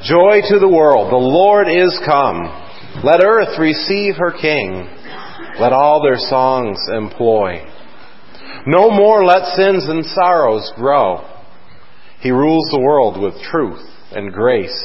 Joy to the world, the Lord is come. Let earth receive her King. Let all their songs employ. No more let sins and sorrows grow. He rules the world with truth and grace.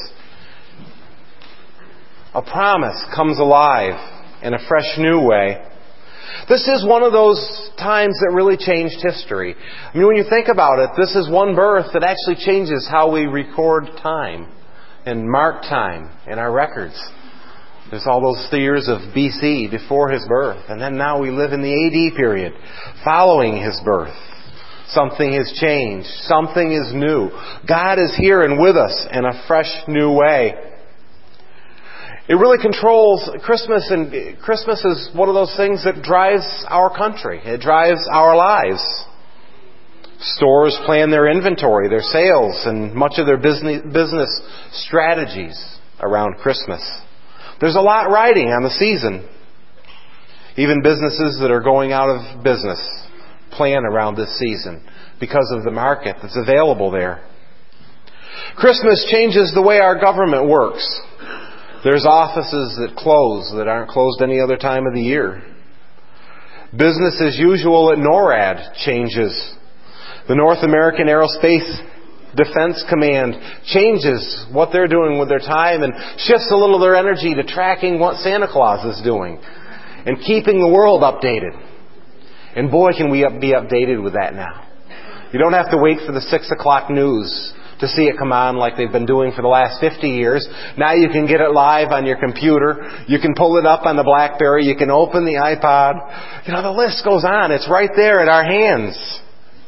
A promise comes alive in a fresh new way. This is one of those times that really changed history. I mean, when you think about it, this is one birth that actually changes how we record time and mark time in our records. There's all those years of BC before His birth. And then now we live in the AD period following His birth. Something has changed. Something is new. God is here and with us in a fresh new way. It really controls Christmas, and Christmas is one of those things that drives our country. It drives our lives. Stores plan their inventory, their sales, and much of their business strategies around Christmas. There's a lot riding on the season. Even businesses that are going out of business plan around this season because of the market that's available there. Christmas changes the way our government works. There's offices that close that aren't closed any other time of the year. Business as usual at NORAD changes. The North American Aerospace Defense Command changes what they're doing with their time and shifts a little of their energy to tracking what Santa Claus is doing and keeping the world updated. And boy, can we be updated with that now. You don't have to wait for the 6 o'clock news to see it come on like they've been doing for the last 50 years. Now you can get it live on your computer. You can pull it up on the BlackBerry. You can open the iPod. You know, the list goes on. It's right there in our hands.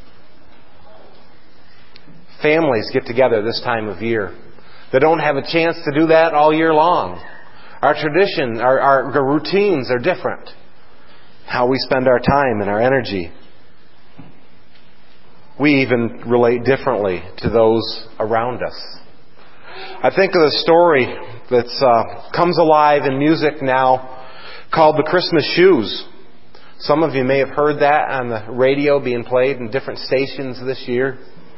Families get together this time of year. They don't have a chance to do that all year long. Our tradition, our routines are different. How we spend our time and our energy. We even relate differently to those around us. I think of the story that comes alive in music now called The Christmas Shoes. Some of you may have heard that on the radio being played in different stations this year.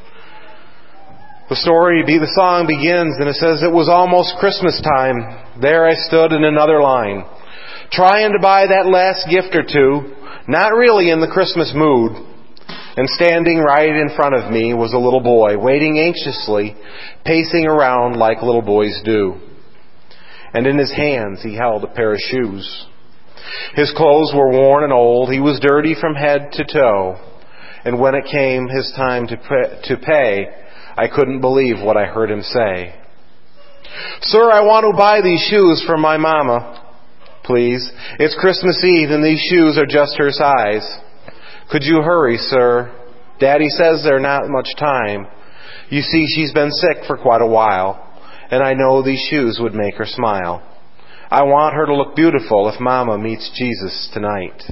The song begins and it says, "It was almost Christmas time. There I stood in another line, trying to buy that last gift or two, not really in the Christmas mood. And standing right in front of me was a little boy, waiting anxiously, pacing around like little boys do. And in his hands he held a pair of shoes. His clothes were worn and old. He was dirty from head to toe. And when it came his time to pay, I couldn't believe what I heard him say. 'Sir, I want to buy these shoes for my mama. Please, it's Christmas Eve and these shoes are just her size. Could you hurry, sir? Daddy says there's not much time. You see, she's been sick for quite a while, and I know these shoes would make her smile. I want her to look beautiful if Mama meets Jesus tonight.'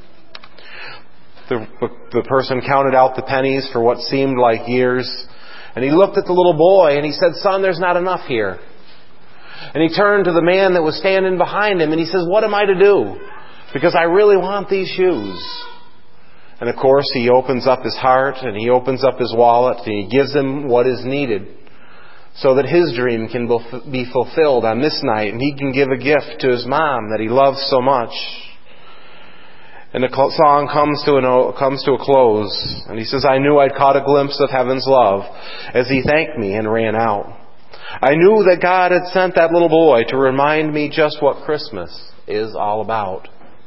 The person counted out the pennies for what seemed like years, and he looked at the little boy and he said, 'Son, there's not enough here.' And he turned to the man that was standing behind him and he says, 'What am I to do? Because I really want these shoes.' And of course, he opens up his heart and he opens up his wallet and he gives him what is needed so that his dream can be fulfilled on this night and he can give a gift to his mom that he loves so much. And the song comes to a close and he says, 'I knew I'd caught a glimpse of heaven's love as he thanked me and ran out. I knew that God had sent that little boy to remind me just what Christmas is all about.'"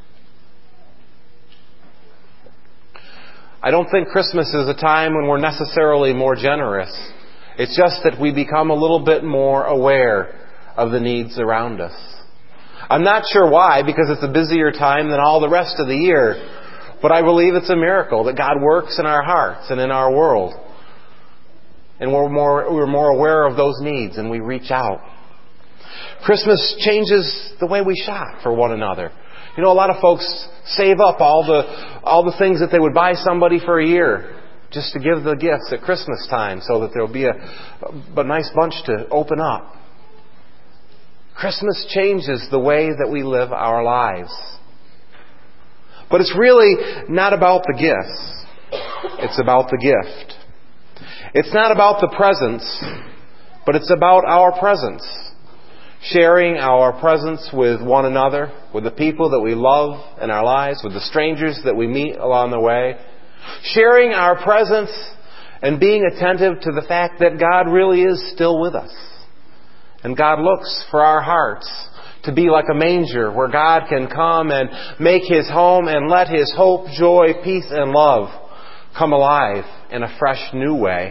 I don't think Christmas is a time when we're necessarily more generous. It's just that we become a little bit more aware of the needs around us. I'm not sure why, because it's a busier time than all the rest of the year. But I believe it's a miracle that God works in our hearts and in our world. And we're more aware of those needs and we reach out. Christmas changes the way we shop for one another. You know, a lot of folks save up all the things that they would buy somebody for a year just to give the gifts at Christmas time so that there'll be a nice bunch to open up. Christmas changes the way that we live our lives. But it's really not about the gifts. It's about the gift. It's not about the presents. but it's about our presence. Sharing our presence with one another, with the people that we love in our lives, with the strangers that we meet along the way. Sharing our presence and being attentive to the fact that God really is still with us. And God looks for our hearts to be like a manger where God can come and make His home and let His hope, joy, peace, and love come alive in a fresh new way.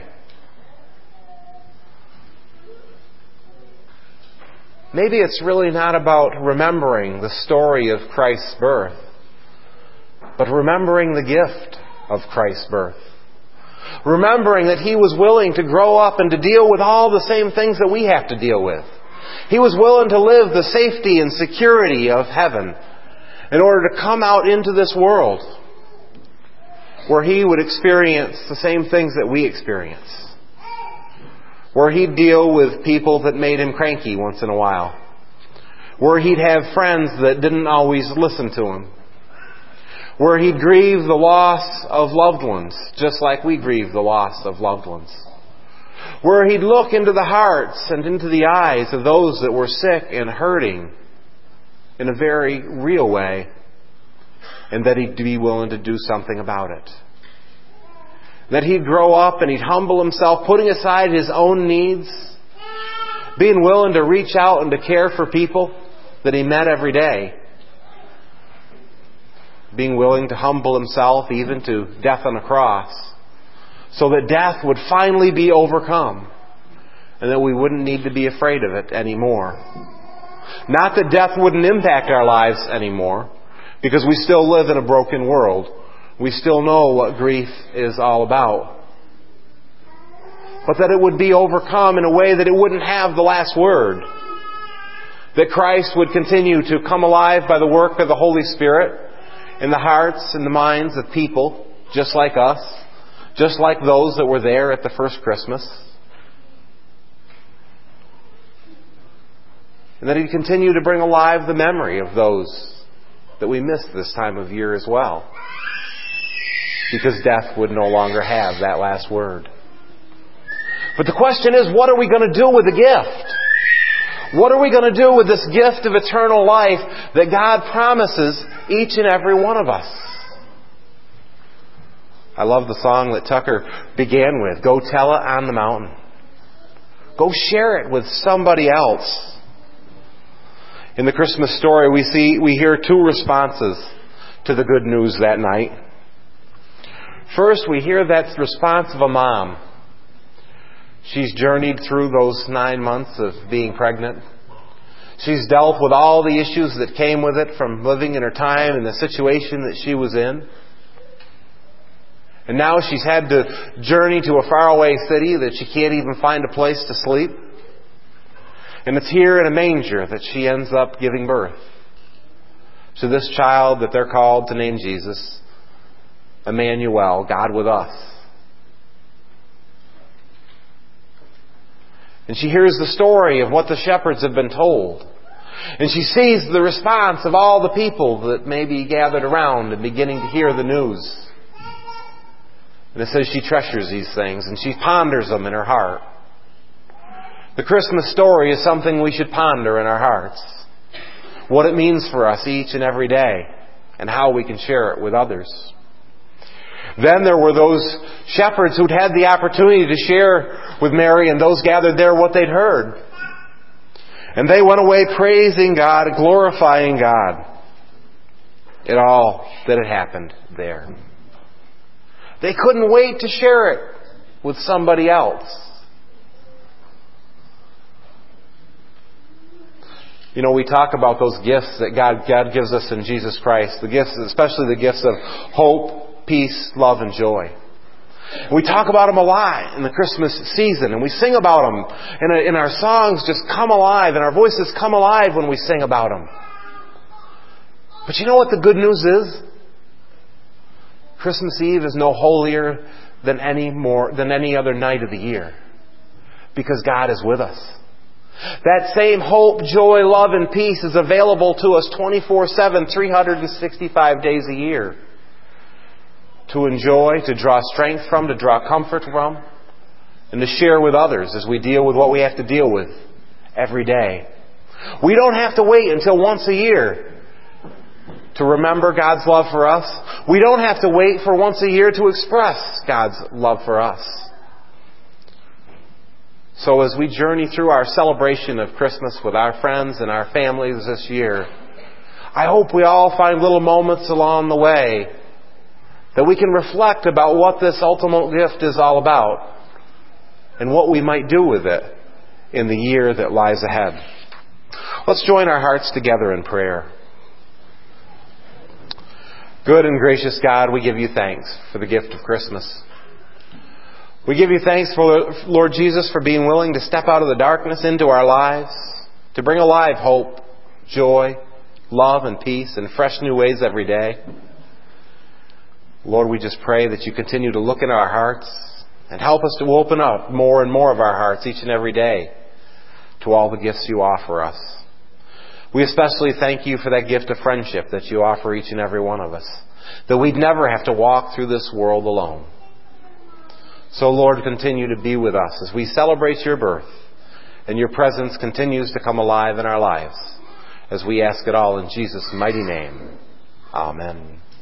Maybe it's really not about remembering the story of Christ's birth, but remembering the gift of Christ's birth. Remembering that He was willing to grow up and to deal with all the same things that we have to deal with. He was willing to live the safety and security of heaven in order to come out into this world where He would experience the same things that we experience. Where He'd deal with people that made Him cranky once in a while. Where He'd have friends that didn't always listen to Him. Where He'd grieve the loss of loved ones, just like we grieve the loss of loved ones. Where He'd look into the hearts and into the eyes of those that were sick and hurting in a very real way, and that He'd be willing to do something about it. That He'd grow up and He'd humble Himself, putting aside His own needs, being willing to reach out and to care for people that He met every day, being willing to humble Himself even to death on a cross, so that death would finally be overcome and that we wouldn't need to be afraid of it anymore. Not that death wouldn't impact our lives anymore, because we still live in a broken world. We still know what grief is all about. But that it would be overcome in a way that it wouldn't have the last word. That Christ would continue to come alive by the work of the Holy Spirit in the hearts and the minds of people just like us, just like those that were there at the first Christmas. And that He'd continue to bring alive the memory of those that we miss this time of year as well. Because death would no longer have that last word. But the question is, what are we going to do with the gift? What are we going to do with this gift of eternal life that God promises each and every one of us? I love the song that Tucker began with. Go tell it on the mountain. Go share it with somebody else. In the Christmas story, we hear two responses to the good news that night. First, we hear that response of a mom. She's journeyed through those 9 months of being pregnant. She's dealt with all the issues that came with it from living in her time and the situation that she was in. And now she's had to journey to a faraway city that she can't even find a place to sleep. And it's here in a manger that she ends up giving birth to this child that they're called to name Jesus, Emmanuel, God with us. And she hears the story of what the shepherds have been told. And she sees the response of all the people that may be gathered around and beginning to hear the news. And it says she treasures these things and she ponders them in her heart. The Christmas story is something we should ponder in our hearts. What it means for us each and every day and how we can share it with others. Then there were those shepherds who'd had the opportunity to share with Mary and those gathered there what they'd heard. And they went away praising God, glorifying God in all that had happened there. They couldn't wait to share it with somebody else. You know, we talk about those gifts that God gives us in Jesus Christ. The gifts, especially the gifts of hope, peace, love, and joy. We talk about them a lot in the Christmas season, and we sing about them. And our songs just come alive, and our voices come alive when we sing about them. But you know what the good news is? Christmas Eve is no holier than any other night of the year. Because God is with us. That same hope, joy, love, and peace is available to us 24/7, 365 days a year. To enjoy, to draw strength from, to draw comfort from, and to share with others as we deal with what we have to deal with every day. We don't have to wait until once a year to remember God's love for us. We don't have to wait for once a year to express God's love for us. So as we journey through our celebration of Christmas with our friends and our families this year, I hope we all find little moments along the way that we can reflect about what this ultimate gift is all about and what we might do with it in the year that lies ahead. Let's join our hearts together in prayer. Good and gracious God, we give you thanks for the gift of Christmas. We give you thanks, for Lord Jesus, for being willing to step out of the darkness into our lives, to bring alive hope, joy, love, and peace in fresh new ways every day. Lord, we just pray that you continue to look in our hearts and help us to open up more and more of our hearts each and every day to all the gifts you offer us. We especially thank you for that gift of friendship that you offer each and every one of us, that we'd never have to walk through this world alone. So, Lord, continue to be with us as we celebrate your birth, and your presence continues to come alive in our lives, as we ask it all in Jesus' mighty name. Amen.